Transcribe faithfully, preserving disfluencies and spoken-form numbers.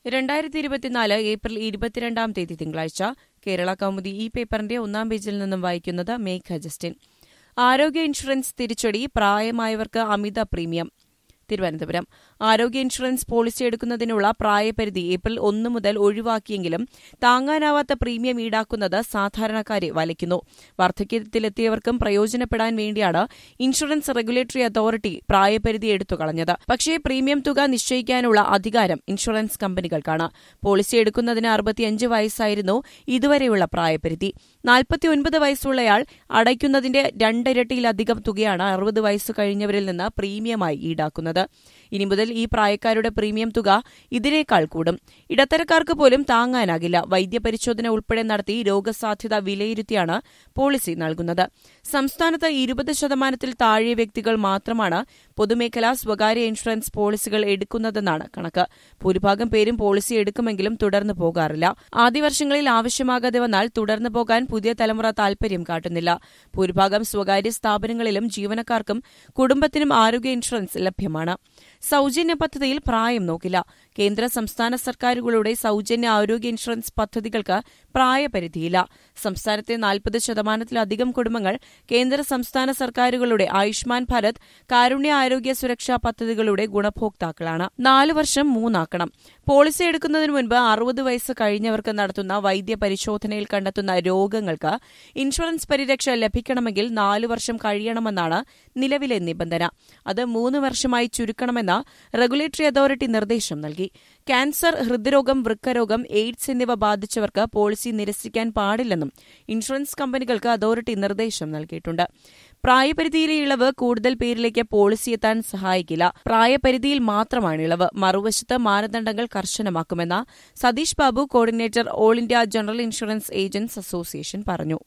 രണ്ടായിരത്തി ഇരുപത്തിനാല് ഏപ്രിൽ ഇരുപത്തിരണ്ടാം തീയതി തിങ്കളാഴ്ച കേരള കൗമുദി ഈ പേപ്പറിന്റെ ഒന്നാം പേജിൽ നിന്നും വായിക്കുന്നത് മേഘ ജസ്റ്റിൻ. ആരോഗ്യ ഇൻഷുറൻസ് തിരിച്ചടി, പ്രായമായവർക്ക് അമിത പ്രീമിയം. തിരുവനന്തപുരം. ആരോഗ്യ ഇൻഷുറൻസ് പോളിസി എടുക്കുന്നതിനുള്ള പ്രായപരിധി ഏപ്രിൽ ഒന്ന് മുതൽ ഒഴിവാക്കിയെങ്കിലും താങ്ങാനാവാത്ത പ്രീമിയം ഈടാക്കുന്നത് സാധാരണക്കാരെ വലയ്ക്കുന്നു. വാർദ്ധക്യത്തിലെത്തിയവർക്കും പ്രയോജനപ്പെടാൻ വേണ്ടിയാണ് ഇൻഷുറൻസ് റെഗുലേറ്ററി അതോറിറ്റി പ്രായപരിധി എടുത്തുകളഞ്ഞത്. പക്ഷേ പ്രീമിയം തുക നിശ്ചയിക്കാനുള്ള അധികാരം ഇൻഷുറൻസ് കമ്പനികൾക്കാണ്. പോളിസി എടുക്കുന്നതിന് അറുപത്തിയഞ്ച് വയസ്സായിരുന്നു ഇതുവരെയുള്ള പ്രായപരിധി. നാൽപ്പത്തിയൊൻപത് വയസ്സുള്ളയാൾ അടയ്ക്കുന്നതിന്റെ രണ്ടിരട്ടിയിലധികം തുകയാണ് അറുപത് വയസ്സു കഴിഞ്ഞവരിൽ നിന്ന് പ്രീമിയമായി ഈടാക്കുന്നത്. ഇനി മുതൽ ഈ പ്രായക്കാരുടെ പ്രീമിയം തുക ഇതിനേക്കാൾ കൂടും. ഇടത്തരക്കാർക്ക് പോലും താങ്ങാനാകില്ല. വൈദ്യപരിശോധന ഉൾപ്പെടെ നടത്തി രോഗസാധ്യത വിലയിരുത്തിയാണ് പോളിസി നൽകുന്നത്. സംസ്ഥാനത്ത് ഇരുപത് ശതമാനത്തിൽ താഴെ വ്യക്തികൾ മാത്രമാണ് പൊതുമേഖലാ സ്വകാര്യ ഇൻഷുറൻസ് പോളിസികൾ എടുക്കുന്നതെന്നാണ് കണക്ക്. ഭൂരിഭാഗം പേരും പോളിസി എടുക്കുമെങ്കിലും തുടർന്നു പോകാറില്ല. ആദ്യ വർഷങ്ങളിൽ ആവശ്യമാകാതെ വന്നാൽ തുടർന്നു പോകാൻ പുതിയ തലമുറ താൽപര്യം കാട്ടുന്നില്ല. ഭൂരിഭാഗം സ്വകാര്യ സ്ഥാപനങ്ങളിലും ജീവനക്കാർക്കും കുടുംബത്തിനും ആരോഗ്യ ഇൻഷുറൻസ് ലഭ്യമാണ്. സൌജന്യ പദ്ധതിയിൽ പ്രായം നോക്കില്ല. കേന്ദ്ര സംസ്ഥാന സർക്കാരുകളുടെ സൌജന്യ ആരോഗ്യ ഇൻഷുറൻസ് പദ്ധതികൾക്ക് പ്രായപരിധിയില്ല. സംസ്ഥാനത്തെ നാൽപ്പത് ശതമാനത്തിലധികം കുടുംബങ്ങൾ കേന്ദ്ര സംസ്ഥാന സർക്കാരുകളുടെ ആയുഷ്മാൻ ഭാരത്, കാരുണ്യ ആരോഗ്യ സുരക്ഷാ പദ്ധതികളുടെ ഗുണഭോക്താക്കളാണ്. നാലു വർഷം മൂന്നാക്കണം. പോളിസി എടുക്കുന്നതിന് മുൻപ് അറുപത് വയസ്സ് കഴിഞ്ഞവർക്ക് നടത്തുന്ന വൈദ്യ പരിശോധനയിൽ കണ്ടെത്തുന്ന രോഗങ്ങൾക്ക് ഇൻഷുറൻസ് പരിരക്ഷ ലഭിക്കണമെങ്കിൽ നാലു വർഷം കഴിയണമെന്നാണ് നിലവിലെ നിബന്ധന. അത് മൂന്ന് വർഷമായി ചുരുക്കണമെന്ന് റെഗുലേറ്ററി അതോറിറ്റി നിർദ്ദേശം നൽകി. ക്യാൻസർ, ഹൃദ്രോഗം, വൃക്കരോഗം, എയ്ഡ്സ് എന്നിവ ബാധിച്ചവർക്ക് പോളിസി നിരസിക്കാൻ പാടില്ലെന്നും ഇൻഷുറൻസ് കമ്പനികൾക്ക് അതോറിറ്റി നിർദ്ദേശം നൽകിയിട്ടുണ്ട്. പ്രായപരിധിയിലെ ഇളവ് കൂടുതൽ പേരിലേക്ക് പോളിസി എത്താൻ സഹായിക്കില്ല. പ്രായപരിധിയിൽ മാത്രമാണ് ഇളവ്. മറുവശത്ത് മാനദണ്ഡങ്ങൾ കർശനമാക്കുമെന്ന് Satheesh Babu, coordinator, all India general insurance agents association പറഞ്ഞു.